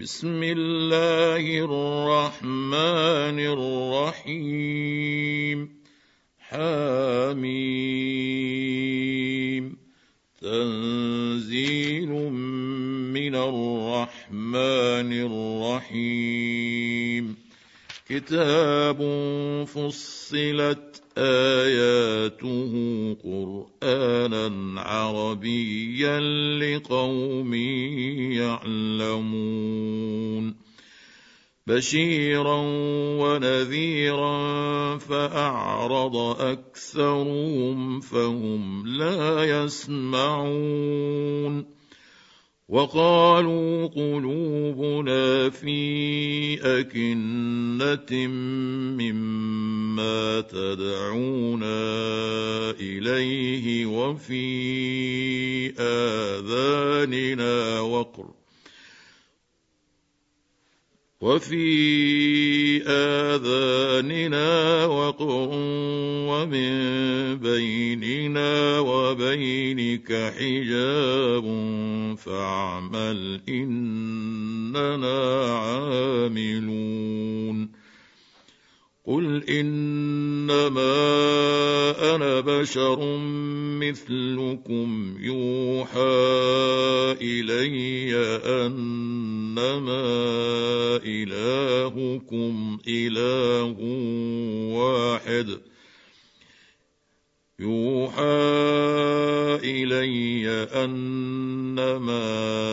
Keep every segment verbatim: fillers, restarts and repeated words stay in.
بسم الله الرحمن الرحيم حميم تنزيل من الرحمن الرحيم كتاب فصلت آياته قرآنا عربيا لقوم يعلمون بشيرا ونذيرا فأعرض أكثرهم فهم لا يسمعون وقالوا قلوبنا في أكنة مما تدعونا إليه وفي آذاننا وقر وفي آذاننا وقر ومن بيننا وبينك حجاب فاعمل إننا عاملون قل إنما أنا بشر مثلكم يوحى إلي أنما إلهكم إله واحد يوحى إلي أنما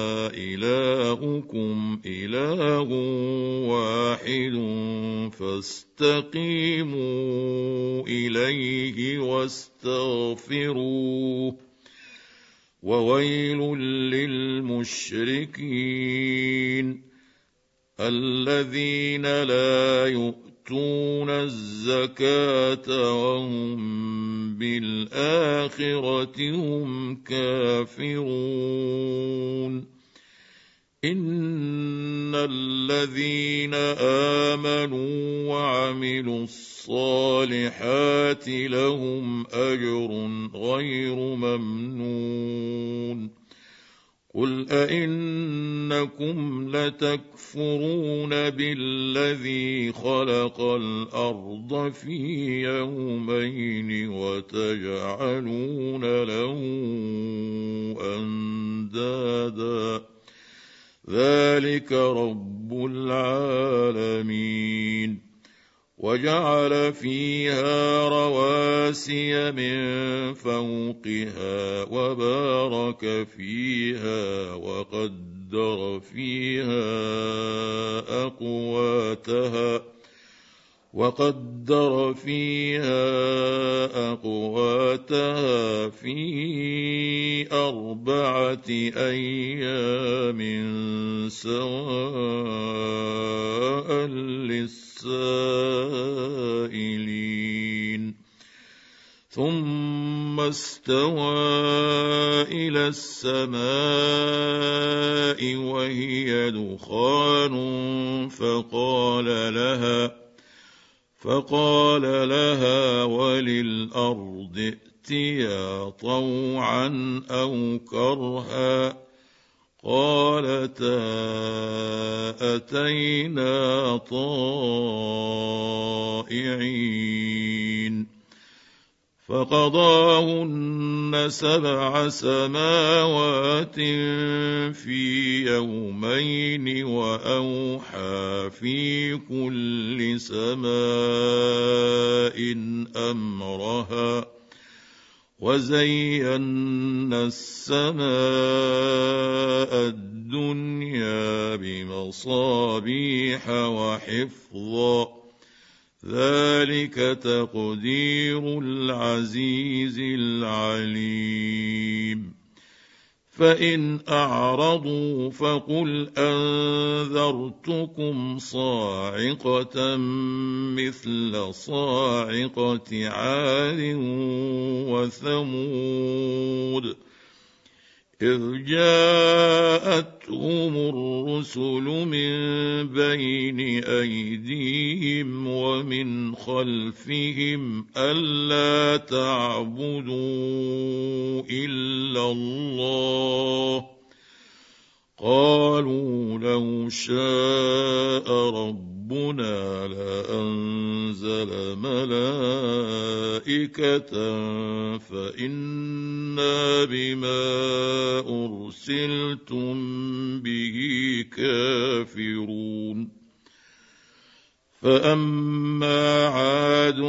إلهكم إله واحد فاستقيموا إليه واستغفروه وويل للمشركين الذين لا يؤتون الزكاة وهم بالآخرة هم كافرون إن الذين آمنوا وعملوا الصالحات لهم أجر غير ممنون قل أئنكم لتكفرون بالذي خلق الأرض في يومين وتجعلون له أندادا ذلك رب العالمين وجعل فيها رواسي من فوقها وبارك فيها وقدر فيها أقواتها وقدر فيها أقواتها في أربعة أيام سواء للسائلين ثم استوى إلى السماء وهي دخان فقال لها فقال لها وللأرض ائتيا طوعا أو كرها قالتا أتينا طائعين فقضاهن سبع سماوات في يومين وأوحى في كل سماء أمرها وزينا السماء الدنيا بمصابيح وحفظا ذلك تقدير العزيز العليم فإن أعرضوا فقل أنذرتكم صاعقة مثل صاعقة عاد وثمود إذ جاءتهم الرسل من بين أيديهم ومن خلفهم ألا تعبدوا إلا الله قالوا لو شاء ربنا لأنزل ملائكة فإنا بما أرسلتم به كافرون فأما عاد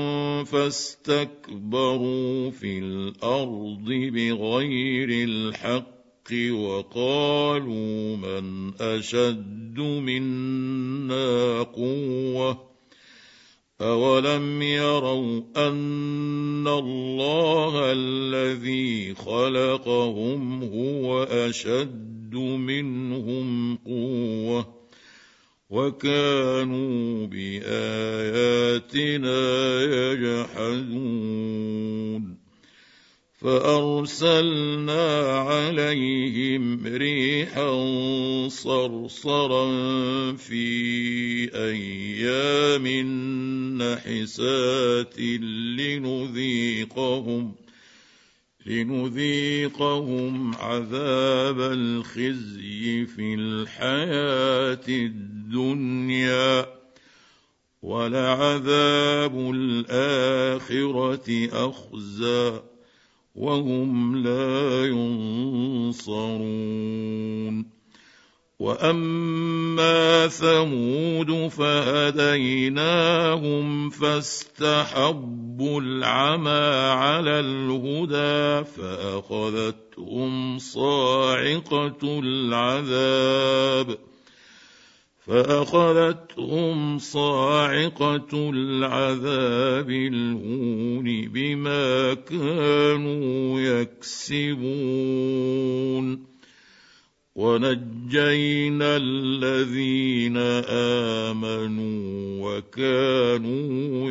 فاستكبروا في الأرض بغير الحق وقالوا من أشد منا قوة أولم يروا أن الله الذي خلقهم هو أشد منهم قوة وكانوا بآياتنا يجحدون فأرسلنا عليهم ريحا صرصرا في أيام نحسات لنذيقهم لنذيقهم عذاب الخزي في الحياة الدنيا ولعذاب الآخرة أخزى وهم لا ينصرون وأما ثمود فهديناهم فاستحبوا العمى على الهدى فأخذتهم صاعقة العذاب فأخذتهم صاعقة العذاب الهون بما كانوا يكسبون ونجينا الذين آمنوا وكانوا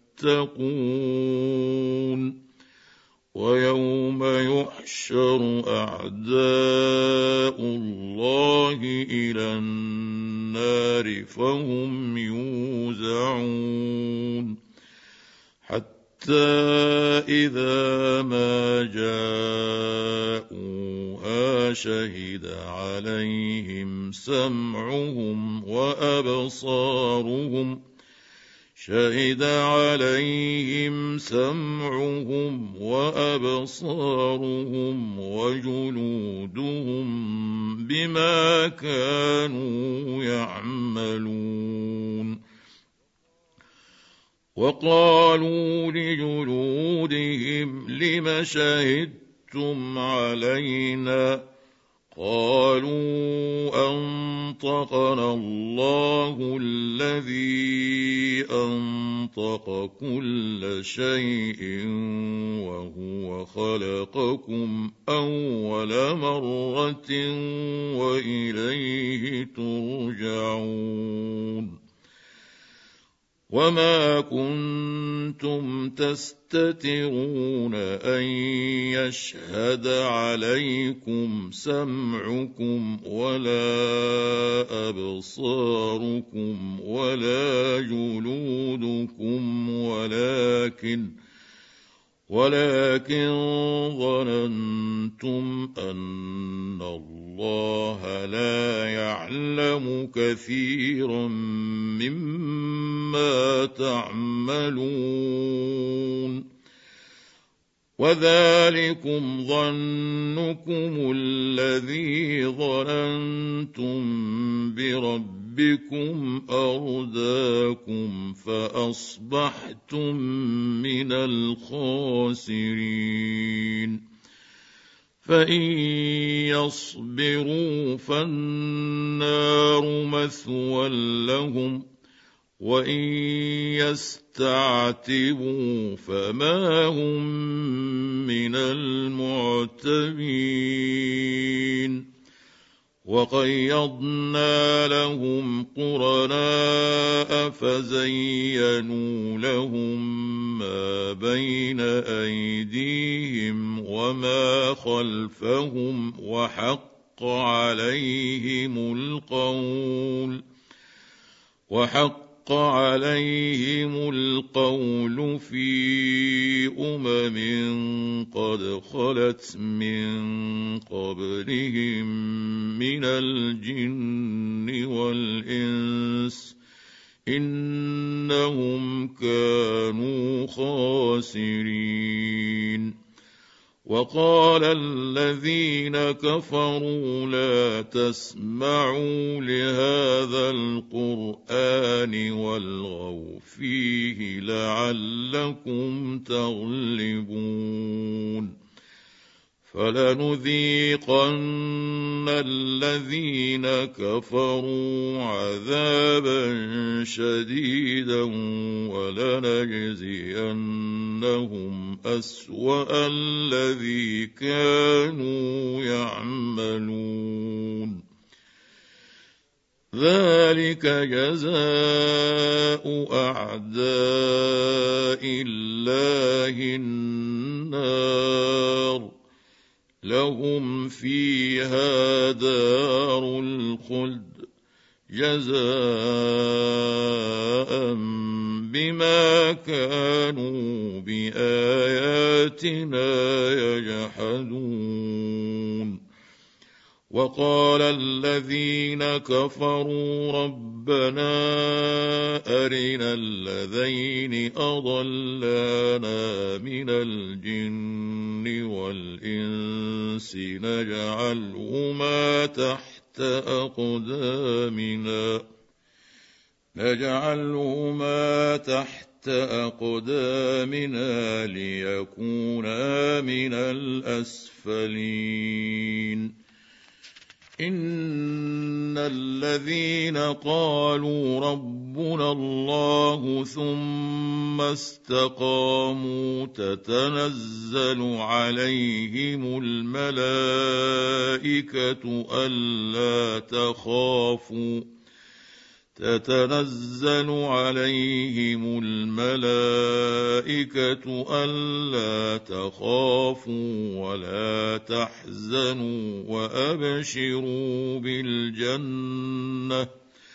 يتقون ويوم يحشر أعداء الله إلى النار فهم يوزعون حتى إذا ما جاءوها شهد عليهم سمعهم وأبصارهم شهد عليهم سمعهم وأبصارهم وجلودهم بما كانوا يعملون وقالوا لجلودهم لم شهدتم علينا قالوا أنطقنا الله الذي أنطق كل شيء وهو خلقكم أول مرة وإليه ترجعون وما كنتم تستترون أن يشهد عليكم سمعكم ولا أبصاركم ولا جلودكم ولكن ولكن ظننتم أن الله لا يعلم كثيرا مما تعملون وذلكم ظنكم الذي ظننتم بربكم أرداكم فأصبحتم من الخاسرين فإن يصبروا فالنار مثوى لهم وإن يستعتبوا فما هم من المعتبين وقيضنا لهم قرناء فزينوا لهم ما بين أيديهم وما خلفهم وحق عليهم القول وحق فحق عليهم القول في أمم قد خلت من قبلهم من الجن والإنس إنهم كانوا خاسرين. وقال الذين كفروا لا تسمعوا لهذا القرآن والغوا فيه لعلكم تغلبون. فلنذيقن الذين كفروا عذابا شديدا ولنجزينهم أسوأ الذي كانوا يعملون. ذلك جزاء أعداء الله النار لهم فيها دار الخلد جزاء بما كانوا بآياتنا يجحدون. وقال الذين كفروا ربنا أرنا الذين أضلانا من الجن والإنس نجعلهما تحت أقدامنا نجعلهما تحت أقدامنا ليكونا من الأسفلين. إن الذين قالوا ربنا الله ثم استقاموا تتنزل عليهم الملائكة ألا تخافوا تتنزل عليهم الملائكة ألا تخافوا ولا تحزنوا وأبشروا بالجنة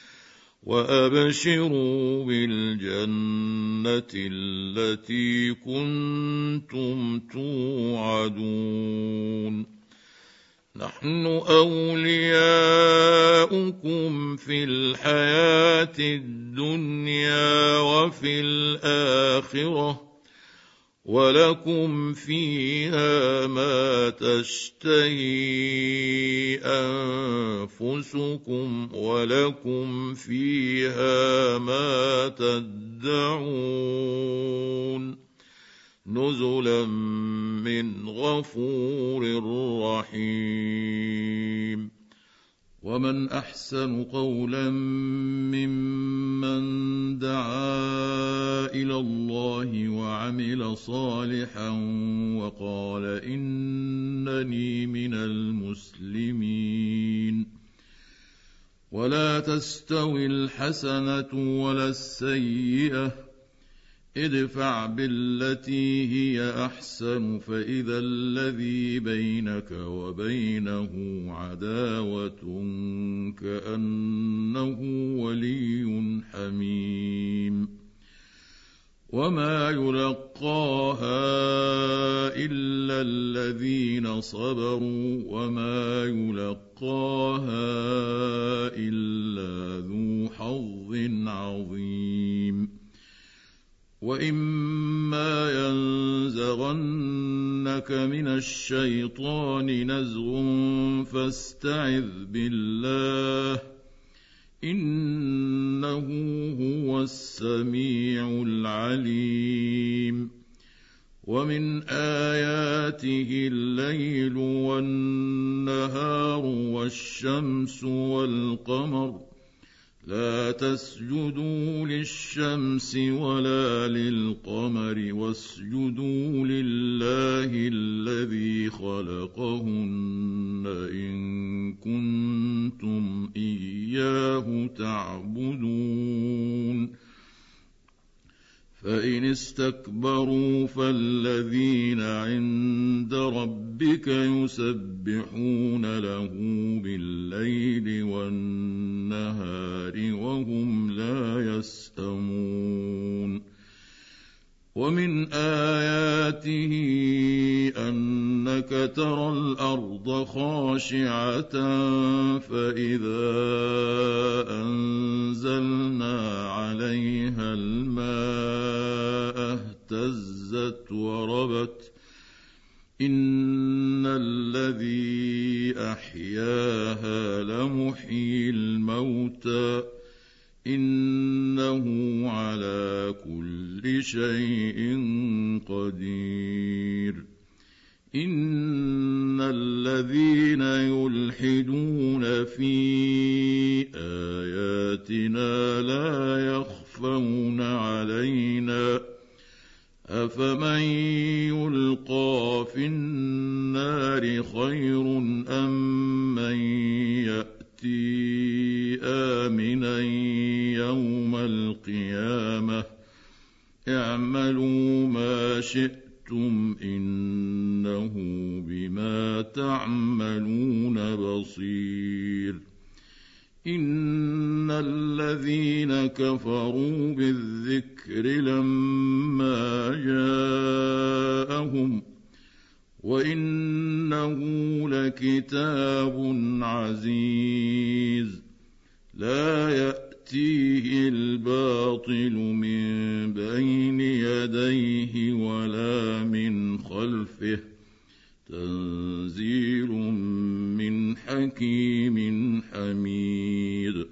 وأبشروا بالجنة التي كنتم توعدون. نحن أولياؤكم في الحياة الدنيا وفي الآخرة ولكم فيها ما تشتهي أنفسكم ولكم فيها ما تدعون نزلا من غفور رحيم. ومن أحسن قولا ممن دعا إلى الله وعمل صالحا وقال إنني من المسلمين. ولا تستوي الحسنة ولا السيئة ادفع بالتي هي أحسن فإذا الذي بينك وبينه عداوة كأنه ولي حميم. وما يلقاها إلا الذين صبروا وما يلقاها إلا ذو حظ عظيم. وإما ينزغنك من الشيطان نزغ فاستعذ بالله إنه هو السميع العليم. ومن آياته الليل والنهار والشمس والقمر لا تسجدوا للشمس ولا للقمر واسجدوا لله الذي خلقهن إن كنتم إياه تعبدون. فإن استكبروا فالذين عند ربك يسبحون له بالليل والنهار وهم لا يسأمون ومن آياته أنك ترى الأرض خاشعة فإذا أنزلنا عليها الماء اهتزت وربت إن الذي أحياها لمحيي الموتى إنه على كل شيء قدير إن الذين يلحدون في آياتنا لا يخفون علينا أفمن يلقى في النار خير أم من يأتي آمنا يوم القيامة اعملوا ما شئتم إنه بما تعملون بصير إن الذين كفروا بالذكر لما جاءهم وإنه لكتاب عزيز لا يأتيه الباطل من بين يديه ولا من خلفه تنزيل من حكيم حميد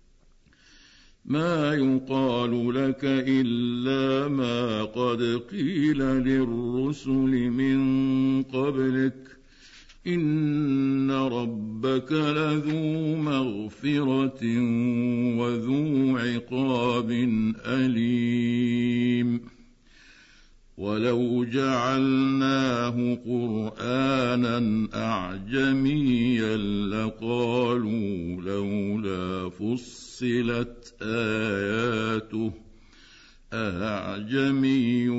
ما يقال لك إلا ما قد قيل للرسل من قبلك إن ربك لذو مغفرة وذو عقاب أليم ولو جعلناه قرآنا أعجميا لقالوا لولا فصلت آياته أعجمي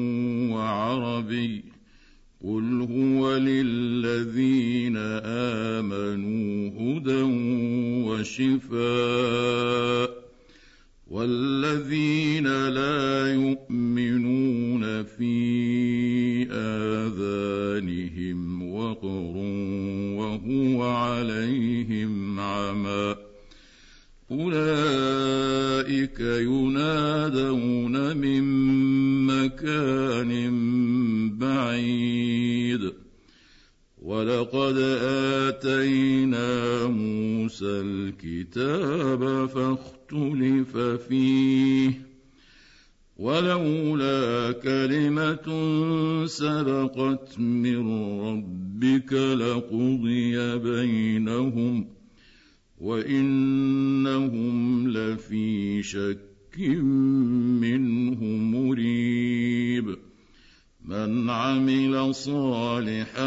وعربي قل هو للذين آمنوا هدى وشفاء والذين لا يؤمنون في آذانهم وقر وهو عليهم عمى أولئك ينادون من مكان بعيد ولقد آتينا موسى الكتاب فاختلف فيه ولولا كلمة سبقت من ربك لقضي بينهم وإنهم لفي شك منه مريب من عمل صالحا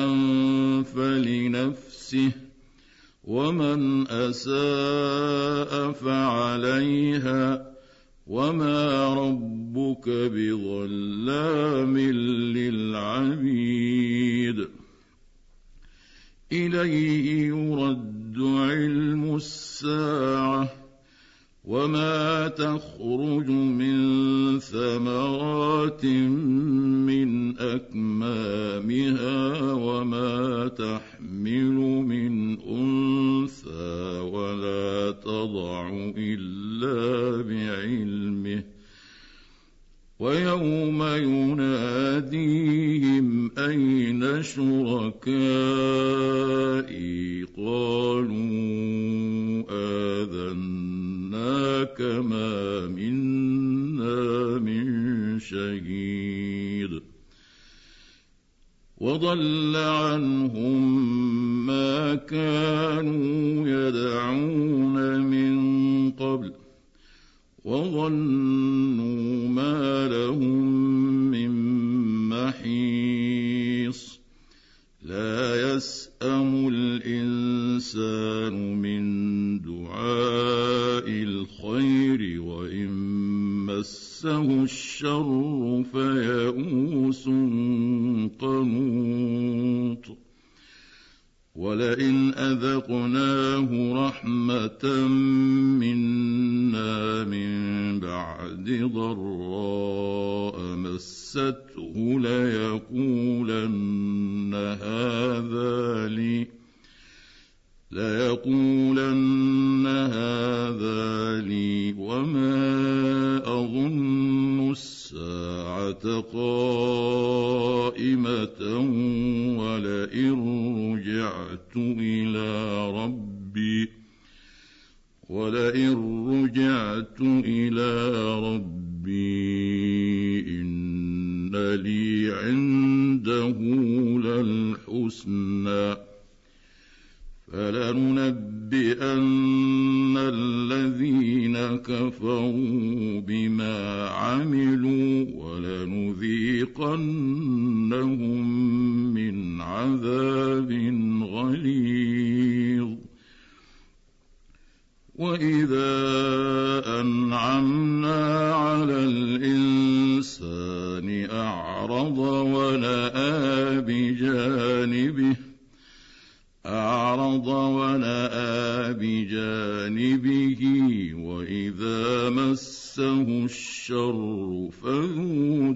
فلنفسه ومن أساء فعليها وما ربك بظلام للعبيد إليه يرد علم الساعة وما تخرج من ثمرات من أكمامها وما تحمل من أنثى ولا تضع إلا بعلمه ويوم يناديهم أين شركائي قالوا آذناك ما منا من شهيد وضل عنهم ما كانوا يدعون من قبل وظنوا ما لهم من محيص لا يسأم الإنسان من دعاء الخير وإن مسه الشر فيئوس قنوط ولئن أذقناه رحمة منا من بعد بعد ضراء مسته ليقولن هذا لي ليقولن هذا لي وما أظن الساعة قائمة ولئن رجعت إلى ربي ولئن رجعت إلى ربي إن لي عنده للحسنى فلننبئن الذين كفروا بما عملوا ولنذيقنهم من عذاب غليظ وإذا أنعمنا على الإنسان أعرض ونأى بجانبه أعرض ونأى بجانبه وإذا مسه الشر فذو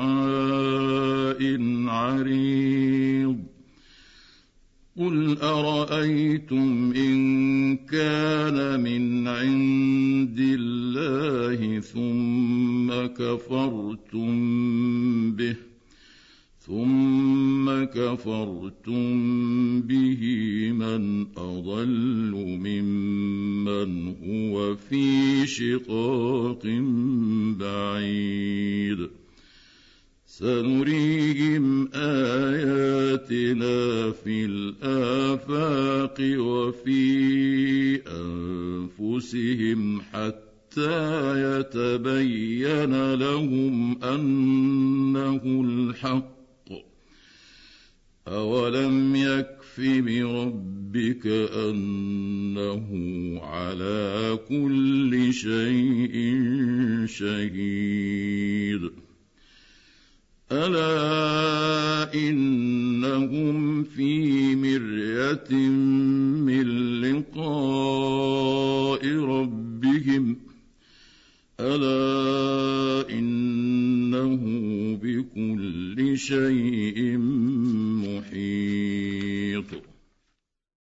دعاء عريض قل أرأيتم إن كان من عند الله ثم كفرتم به ثم كفرتم به من أضل ممن هو في شقاق بعيد سنريهم آياتنا في الآفاق وفي أنفسهم حتى يتبين لهم أنه الحق أولم يكف بربك أنه على كل شيء شهيد ألا إنهم في مرية من لقاء ربهم ألا إنه بكل شيء محيط